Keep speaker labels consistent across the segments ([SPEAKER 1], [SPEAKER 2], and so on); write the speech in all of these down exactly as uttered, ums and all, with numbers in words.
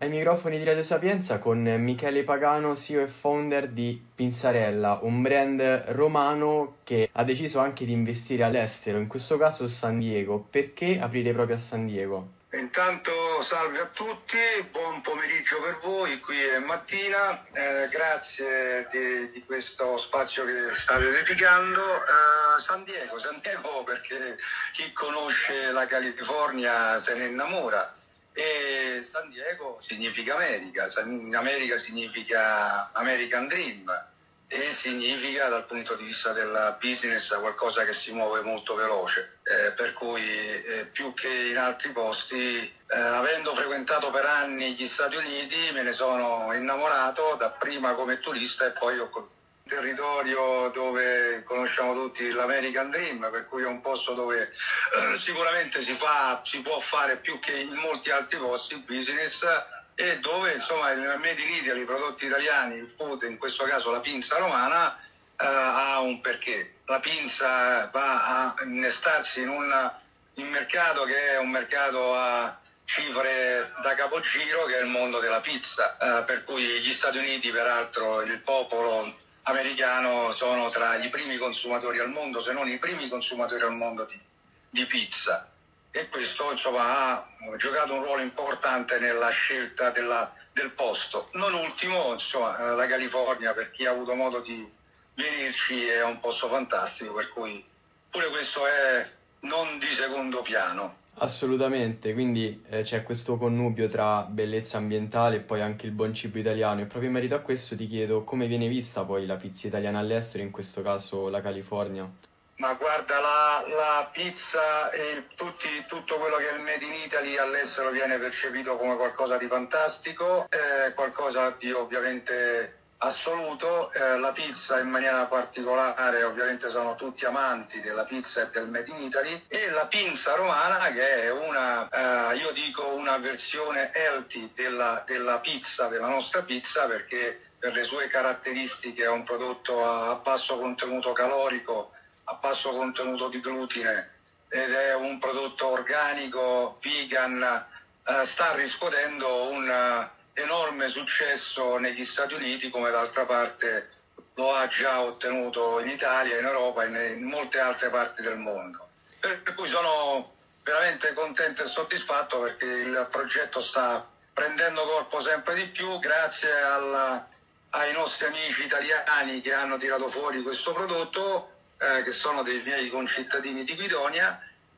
[SPEAKER 1] Ai microfoni di Radio Sapienza con Michele Pagano, C E O e founder di Pizzarella, un brand romano che ha deciso anche di investire all'estero, in questo caso San Diego. Perché aprire proprio a San Diego?
[SPEAKER 2] Intanto salve a tutti, buon pomeriggio per voi, qui è mattina, eh, grazie di, di questo spazio che state dedicando. Eh, San Diego, San Diego perché chi conosce la California se ne innamora. E San Diego significa America, San, America significa American Dream e significa dal punto di vista del business qualcosa che si muove molto veloce, eh, per cui eh, più che in altri posti, eh, avendo frequentato per anni gli Stati Uniti, me ne sono innamorato dapprima come turista e poi ho un territorio dove conosciamo tutti l'American Dream, per cui è un posto dove eh, sicuramente si fa, si può fare più che in molti altri posti business e dove insomma il Made in Italy, i prodotti italiani, il food, in questo caso la pinza romana, eh, ha un perché. La pinza va a innestarsi in un in mercato che è un mercato a cifre da capogiro, che è il mondo della pizza, eh, per cui gli Stati Uniti, peraltro il popolo americano, sono tra i primi consumatori al mondo, se non i primi consumatori al mondo di, di pizza. E questo insomma ha giocato un ruolo importante nella scelta della, del posto. Non ultimo, insomma, la California, per chi ha avuto modo di venirci, è un posto fantastico, per cui pure questo è non di secondo piano.
[SPEAKER 1] Assolutamente, quindi eh, c'è questo connubio tra bellezza ambientale e poi anche il buon cibo italiano, e proprio in merito a questo ti chiedo come viene vista poi la pizza italiana all'estero, in questo caso la California.
[SPEAKER 2] Ma guarda, la, la pizza e tutti, tutto quello che è il Made in Italy all'estero viene percepito come qualcosa di fantastico, eh, qualcosa di ovviamente assoluto. Eh, la pizza in maniera particolare, ovviamente sono tutti amanti della pizza e del Made in Italy, e la pinza romana, che è una, eh, io dico una versione healthy della, della pizza, della nostra pizza, perché per le sue caratteristiche è un prodotto a, a basso contenuto calorico, a basso contenuto di glutine, ed è un prodotto organico, vegan, eh, sta riscuotendo un uh, enorme successo negli Stati Uniti, come d'altra parte lo ha già ottenuto in Italia, in Europa e in molte altre parti del mondo. Per cui sono veramente contento e soddisfatto perché il progetto sta prendendo corpo sempre di più grazie alla, ai nostri amici italiani che hanno tirato fuori questo prodotto, Eh, che sono dei miei concittadini di Guidonia,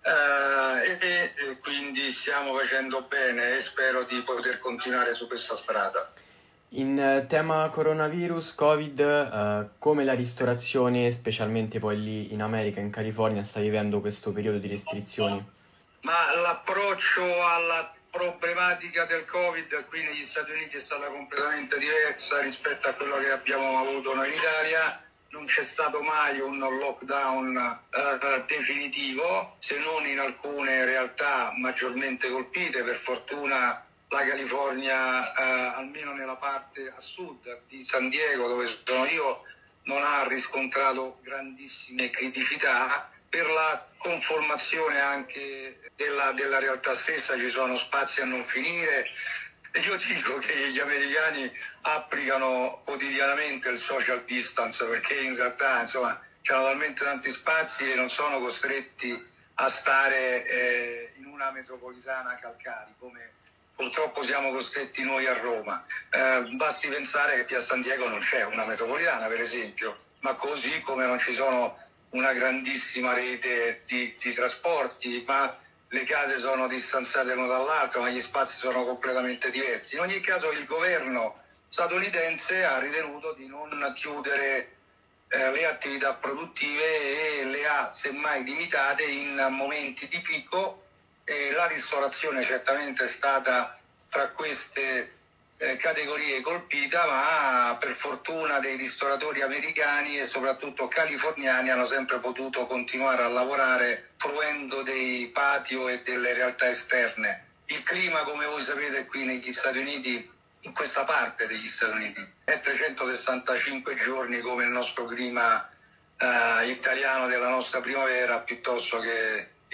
[SPEAKER 2] eh, e, e quindi stiamo facendo bene e spero di poter continuare su questa strada.
[SPEAKER 1] In eh, tema coronavirus, Covid, eh, come la ristorazione, specialmente poi lì in America, in California, sta vivendo questo periodo di restrizioni?
[SPEAKER 2] Ma l'approccio alla problematica del Covid qui negli Stati Uniti è stata completamente diversa rispetto a quello che abbiamo avuto noi in Italia. Non c'è stato mai un lockdown eh, definitivo, se non in alcune realtà maggiormente colpite. Per fortuna la California, eh, almeno nella parte a sud di San Diego, dove sono io, non ha riscontrato grandissime criticità. Per la conformazione anche della, della realtà stessa ci sono spazi a non finire. E io dico che gli americani applicano quotidianamente il social distance, perché in realtà insomma c'hanno talmente tanti spazi e non sono costretti a stare eh, in una metropolitana calcari, come purtroppo siamo costretti noi a Roma. Eh, basti pensare che qui a San Diego non c'è una metropolitana, per esempio, ma così come non ci sono una grandissima rete di, di trasporti, ma le case sono distanziate l'una dall'altra, ma gli spazi sono completamente diversi. In ogni caso il governo statunitense ha ritenuto di non chiudere eh, le attività produttive e le ha semmai limitate in momenti di picco, e la ristorazione certamente è stata tra queste eh, categorie colpita, ma per fortuna dei ristoratori americani e soprattutto californiani hanno sempre potuto continuare a lavorare fruendo dei patio e delle realtà esterne. Il clima, come voi sapete, qui negli Stati Uniti, in questa parte degli Stati Uniti, è trecentosessantacinque giorni come il nostro clima eh, italiano della nostra primavera, piuttosto che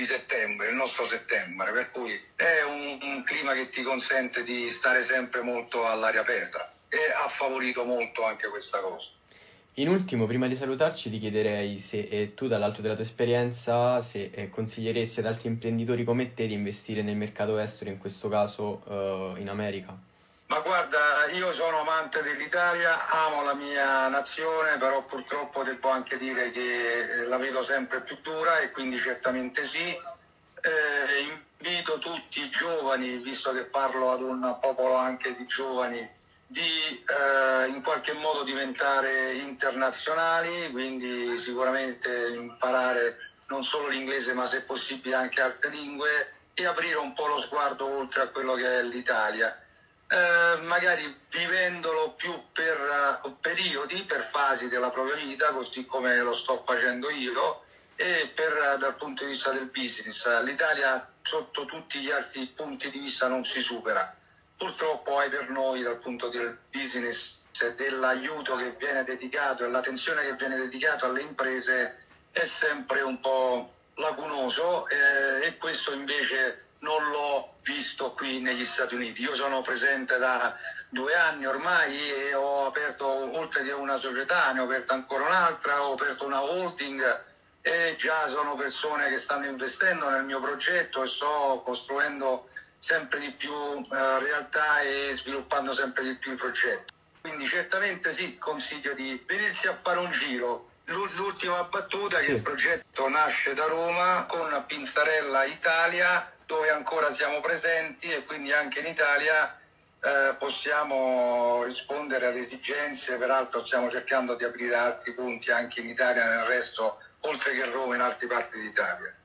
[SPEAKER 2] di settembre, il nostro settembre, per cui è un, un clima che ti consente di stare sempre molto all'aria aperta e ha favorito molto anche questa cosa.
[SPEAKER 1] In ultimo, prima di salutarci, ti chiederei se eh, tu, dall'alto della tua esperienza, se eh, consiglieresti ad altri imprenditori come te di investire nel mercato estero, in questo caso eh, in America.
[SPEAKER 2] Ma guarda, io sono amante dell'Italia, amo la mia nazione, però purtroppo devo anche dire che la vedo sempre più dura e quindi certamente sì. Eh, invito tutti i giovani, visto che parlo ad un popolo anche di giovani, di eh, in qualche modo diventare internazionali, quindi sicuramente imparare non solo l'inglese ma se possibile anche altre lingue e aprire un po' lo sguardo oltre a quello che è l'Italia. Eh, magari vivendolo più per uh, periodi, per fasi della propria vita, così come lo sto facendo io, e per, uh, dal punto di vista del business. L'Italia sotto tutti gli altri punti di vista non si supera. Purtroppo hai per noi dal punto del business dell'aiuto che viene dedicato e l'attenzione che viene dedicata alle imprese è sempre un po' lacunoso eh, e questo invece non l'ho visto qui negli Stati Uniti. Io sono presente da due anni ormai e ho aperto, oltre che una società, ne ho aperta ancora un'altra, ho aperto una holding e già sono persone che stanno investendo nel mio progetto e sto costruendo sempre di più eh, realtà e sviluppando sempre di più il progetto. Quindi certamente sì, consiglio di venirsi a fare un giro. L'ultima battuta è
[SPEAKER 1] Sì.
[SPEAKER 2] che il progetto nasce da Roma con Pinsarella Italia, dove ancora siamo presenti e quindi anche in Italia eh, possiamo rispondere alle esigenze. Peraltro stiamo cercando di aprire altri punti anche in Italia, nel resto, oltre che Roma, in altre parti d'Italia.